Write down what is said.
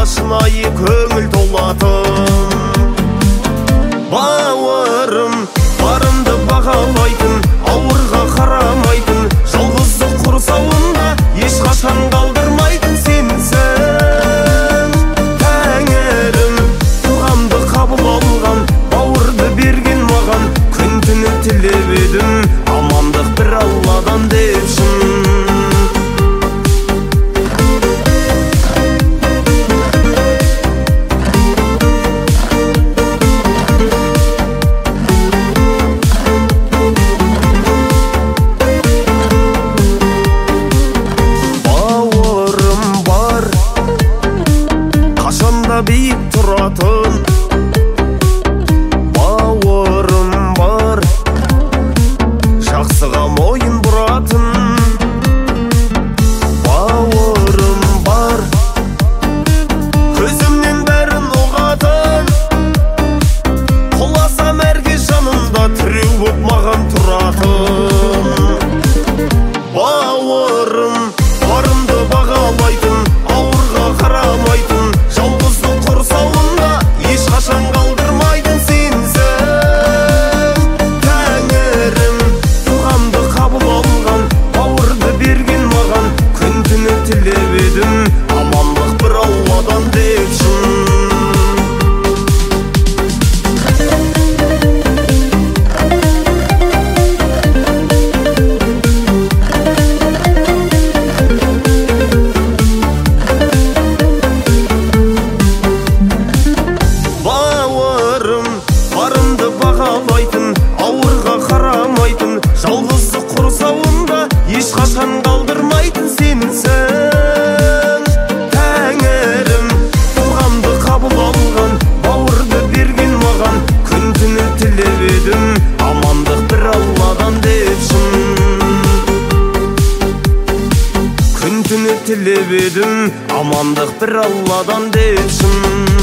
жанымда шынайы көңіл толатын. Бауырым, барымды бағалайтын, ауырға қарамайтын, жалғыздық құрсауында ешқашан қалдырмайтын сенсің. Тәңірім, дұғамды қабыл алған, бауырды берген маған, күн түні тілеп едім, амандық бір Алладан депшін. Биік тұратын бауырым бар, жақсыға мойын бұратын бауырым бар, көзімнен бәрін ұғатын, құласам әрге жанымда тіреу боп маған тұратын. Бауырым, барымды бағалайтын, ауырға қарамайтын, жалғыздық құрсауында ешқашан қалдырмайтын сенсің. Тәңірім, дұғамды қабыл алған, бауырды берген маған, күн түні тілеп едім, амандық бір Алладан депшін. Барымды бағалайтын, ауырға қарамайтын, жалғыздық құрсауында ешқашан қалдырмайтын сенсің. Тәңірім, дұғамды қабыл алған, бауырды берген маған, күн түні тілеп едім, амандық бір Алладан депшін. Күн түні тілеп едім, амандық бір Алладан депшін.